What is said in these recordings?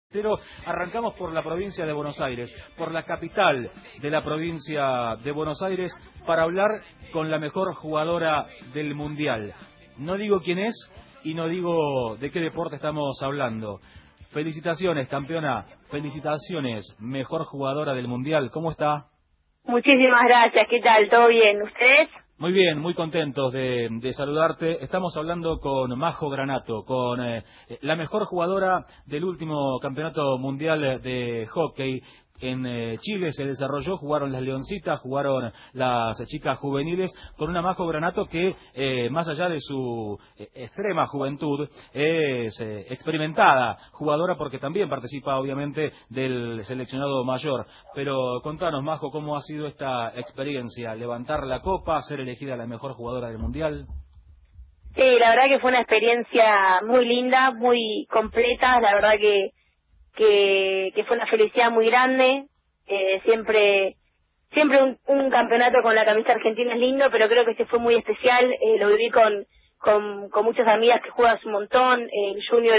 Pero arrancamos por la provincia de Buenos Aires, por la capital de la provincia de Buenos Aires, para hablar con la mejor jugadora del Mundial. No digo quién es y no digo de qué deporte estamos hablando. Felicitaciones, campeona. Felicitaciones, mejor jugadora del Mundial. ¿Cómo está? Muchísimas gracias. ¿Qué tal? ¿Todo bien? ¿Ustedes? Muy bien, muy contentos de saludarte. Estamos hablando con Majo Granato, con la mejor jugadora del último campeonato mundial de hockey. En Chile se desarrolló, jugaron las Leoncitas, jugaron las chicas juveniles, con una Majo Granato que, más allá de su extrema juventud, es experimentada jugadora porque también participa obviamente del seleccionado mayor. Pero contanos, Majo, ¿cómo ha sido esta experiencia? ¿Levantar la copa, ser elegida la mejor jugadora del Mundial? Sí, la verdad que fue una experiencia muy linda, muy completa, la verdad que fue una felicidad muy grande. Siempre un campeonato con la camisa argentina es lindo, pero creo que este fue muy especial. Lo viví con muchas amigas que juegan un montón. El junior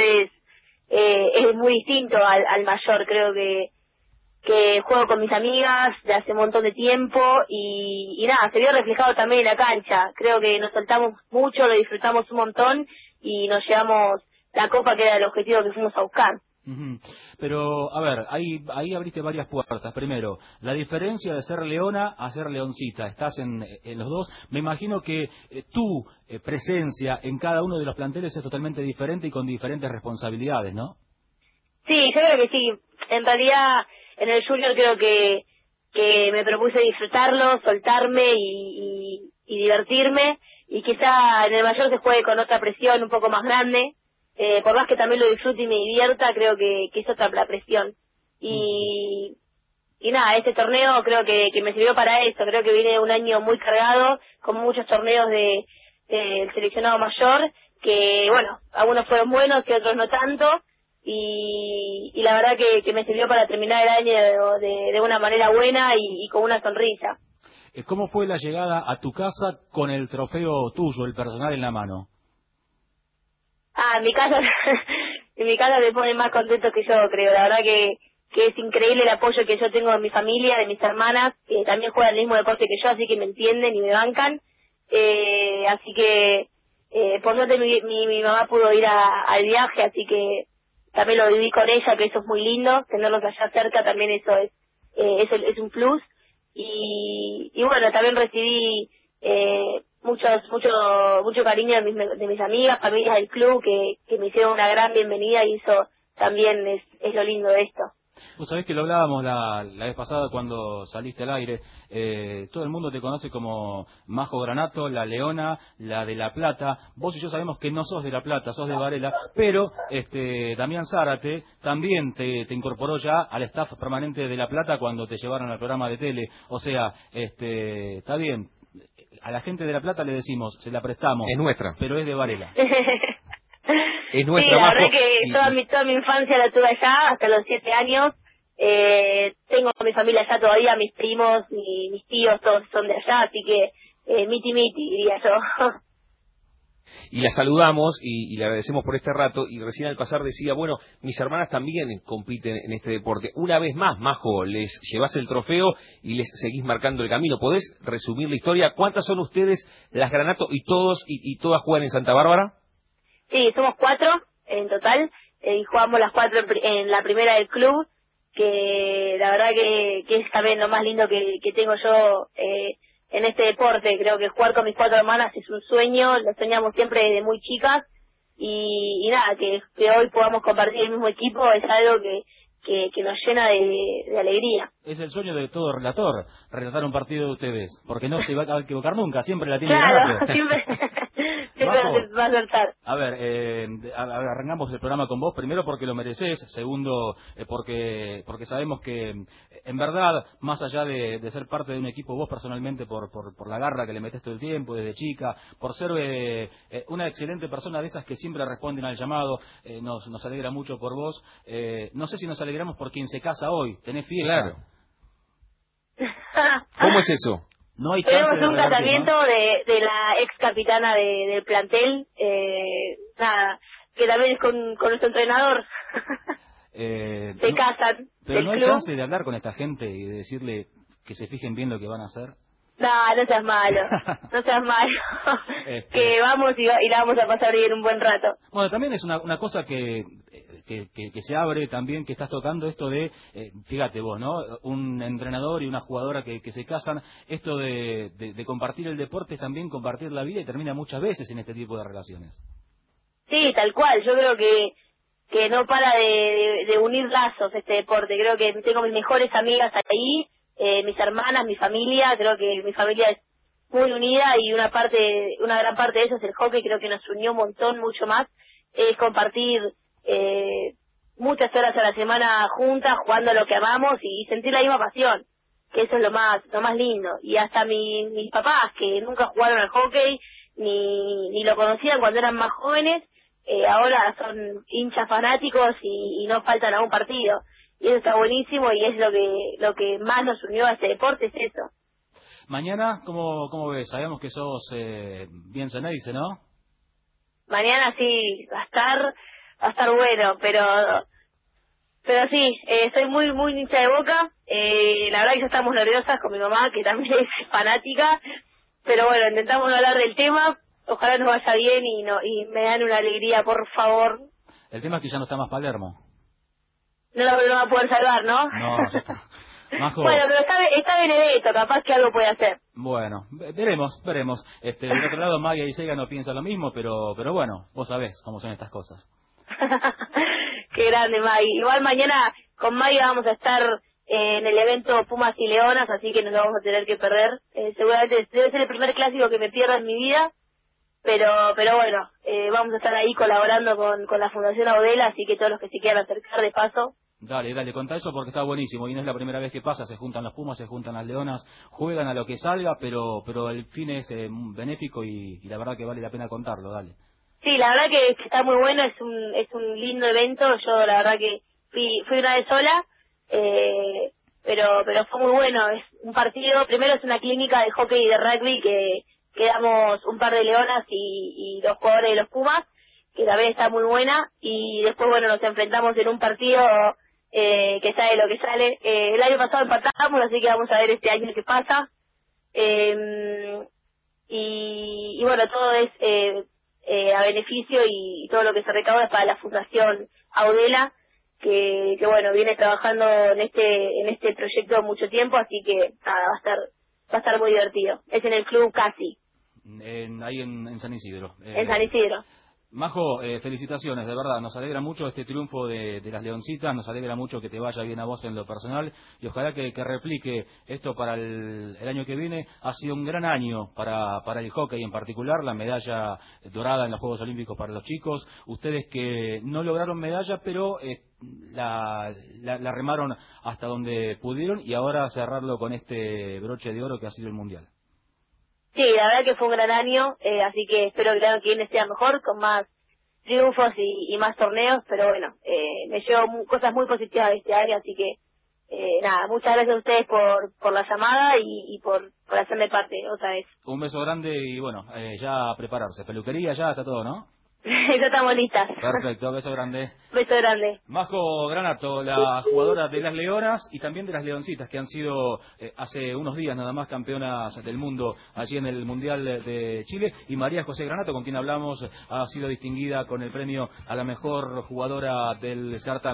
es muy distinto al mayor. Creo que juego con mis amigas de hace un montón de tiempo y nada, se vio reflejado también en la cancha. Creo que nos soltamos mucho, lo disfrutamos un montón y nos llevamos la copa, que era el objetivo que fuimos a buscar. Pero, a ver, ahí abriste varias puertas. Primero, la diferencia de ser leona a ser leoncita. Estás en los dos. Me imagino que tu presencia en cada uno de los planteles es totalmente diferente y con diferentes responsabilidades, ¿no? Sí, yo creo que sí. En realidad, en el junior creo que me propuse disfrutarlo, soltarme y divertirme. Y quizá en el mayor se juegue con otra presión un poco más grande. Por más que también lo disfrute y me divierta, creo que es otra la presión. Y nada, este torneo creo que me sirvió para eso. Creo que viene un año muy cargado, con muchos torneos del seleccionado mayor, que bueno, algunos fueron buenos y otros no tanto. Y la verdad que me sirvió para terminar el año de una manera buena y con una sonrisa. ¿Cómo fue la llegada a tu casa con el trofeo tuyo, el personal en la mano? En mi casa, en mi casa me ponen más contentos que yo, creo. La verdad que es increíble el apoyo que yo tengo de mi familia, de mis hermanas, que también juegan el mismo deporte que yo, así que me entienden y me bancan. Así que, por suerte mi mamá pudo ir al viaje, así que también lo viví con ella, que eso es muy lindo. Tenerlos allá cerca también eso es un plus. Y bueno, también recibí mucho cariño de mis amigas, familias del club que me hicieron una gran bienvenida y eso también es lo lindo de esto. Vos sabés que lo hablábamos la vez pasada cuando saliste al aire. Todo el mundo te conoce como Majo Granato, la Leona, la de La Plata. Vos y yo sabemos que no sos de La Plata, sos de Varela, pero Damián Zárate también te incorporó ya al staff permanente de La Plata cuando te llevaron al programa de tele. O sea, está bien. A la gente de La Plata le decimos, se la prestamos. Es nuestra. Pero es de Varela. Es nuestra, sí, la Majo. verdad que toda mi infancia la tuve allá, hasta los 7 años. Tengo a mi familia allá todavía, mis primos, mis tíos, todos son de allá, así que miti, diría yo. Y la saludamos y le agradecemos por este rato. Y recién al pasar decía, bueno, mis hermanas también compiten en este deporte. Una vez más, Majo, les llevás el trofeo y les seguís marcando el camino. ¿Podés resumir la historia? ¿Cuántas son ustedes, las Granato, y todos y todas juegan en Santa Bárbara? Sí, somos 4 en total, y jugamos las 4 en la primera del club, que la verdad que es también lo más lindo que tengo yo en este deporte. Creo que jugar con mis 4 hermanas es un sueño, lo soñamos siempre desde muy chicas, y nada, que hoy podamos compartir el mismo equipo es algo que nos llena de alegría. Es el sueño de todo relator, relatar un partido de ustedes, porque no se va a equivocar nunca, siempre la tiene Claro, Granato. siempre Majo, va a acertar. a ver, arrancamos el programa con vos, primero porque lo mereces, segundo porque sabemos que en verdad, más allá de ser parte de un equipo, vos personalmente por la garra que le metés todo el tiempo desde chica, por ser una excelente persona de esas que siempre responden al llamado, nos alegra mucho por vos. No sé si nos alegramos por quien se casa hoy, tenés fiesta. Claro. ¿Cómo es eso? No hay chance Tenemos un revertir, casamiento, ¿no? de la ex capitana del plantel, nada, que también es con nuestro entrenador. se casan pero del no hay club. chance de hablar con esta gente y de decirle que se fijen bien lo que van a hacer. No seas malo, no seas malo. Que vamos y la vamos a pasar bien un buen rato. Bueno, también es una cosa que se abre también, que estás tocando esto de, fíjate vos, ¿no? Un entrenador y una jugadora que se casan, esto de compartir el deporte es también compartir la vida y termina muchas veces en este tipo de relaciones. Sí, tal cual, yo creo que no para de unir lazos este deporte. Creo que tengo mis mejores amigas ahí, mis hermanas, mi familia. Creo que mi familia es muy unida y una gran parte de eso es el hockey. Creo que nos unió un montón, mucho más. Es compartir muchas horas a la semana juntas, jugando a lo que amamos y sentir la misma pasión, que eso es lo más lindo. Y hasta mis papás, que nunca jugaron al hockey, ni lo conocían cuando eran más jóvenes, ahora son hinchas fanáticos y no faltan a un partido. Y eso está buenísimo y es lo que más nos unió a este deporte, es eso. Mañana, ¿cómo ves? Sabemos que sos bien ceneice, ¿no? Mañana sí, va a estar bueno, pero sí, soy muy hincha de Boca. La verdad que ya estamos nerviosas con mi mamá, que también es fanática, pero bueno, intentamos no hablar del tema. Ojalá nos vaya bien y me dan una alegría, por favor. El tema es que ya no está más Palermo. No va a poder salvar, ¿no? No, ya está. Majo. Bueno, pero está Benedetto, capaz que algo puede hacer. Bueno, veremos. Del otro lado, Magia y Sega no piensan lo mismo, pero bueno, vos sabés cómo son estas cosas. Qué grande, Maggie. Igual mañana con Maggie vamos a estar en el evento Pumas y Leonas, así que nos lo vamos a tener que perder. Seguramente debe ser el primer clásico que me pierda en mi vida. Pero bueno, vamos a estar ahí colaborando con la Fundación Audela, así que todos los que se quieran acercar de paso. Dale, contá eso porque está buenísimo y no es la primera vez que pasa, se juntan los Pumas, se juntan las Leonas, juegan a lo que salga, pero el fin es benéfico y la verdad que vale la pena contarlo, dale. Sí, la verdad que está muy bueno, es un lindo evento. Yo la verdad que fui una vez sola, pero fue muy bueno. Es un partido, primero es una clínica de hockey y de rugby que quedamos un par de leonas y los jugadores de los Pumas, que también está muy buena, y después bueno, nos enfrentamos en un partido que sale lo que sale. El año pasado empatamos, así que vamos a ver este año qué pasa. Y bueno, todo es a beneficio y todo lo que se recauda es para la Fundación Audela, que bueno, viene trabajando en este proyecto mucho tiempo, así que nada, va a estar muy divertido. Es en el club Casi. Ahí en San Isidro. En San Isidro. Majo, felicitaciones, de verdad, nos alegra mucho este triunfo de las Leoncitas, nos alegra mucho que te vaya bien a vos en lo personal y ojalá que replique esto para el año que viene. Ha sido un gran año para el hockey en particular, la medalla dorada en los Juegos Olímpicos para los chicos, ustedes que no lograron medalla pero la remaron hasta donde pudieron y ahora cerrarlo con este broche de oro que ha sido el Mundial. Sí, la verdad que fue un gran año, así que espero que el año que viene sea mejor, con más triunfos y más torneos, pero bueno, me llevo cosas muy positivas de este año, así que nada, muchas gracias a ustedes por la llamada y por hacerme parte otra vez. Un beso grande y bueno, ya a prepararse, peluquería, ya está todo, ¿no? Ya estamos listas. Perfecto, beso grande. Beso grande. Majo Granato, la jugadora de las Leonas y también de las Leoncitas, que han sido hace unos días nada más campeonas del mundo allí en el Mundial de Chile. Y María José Granato, con quien hablamos, ha sido distinguida con el premio a la mejor jugadora del certamen.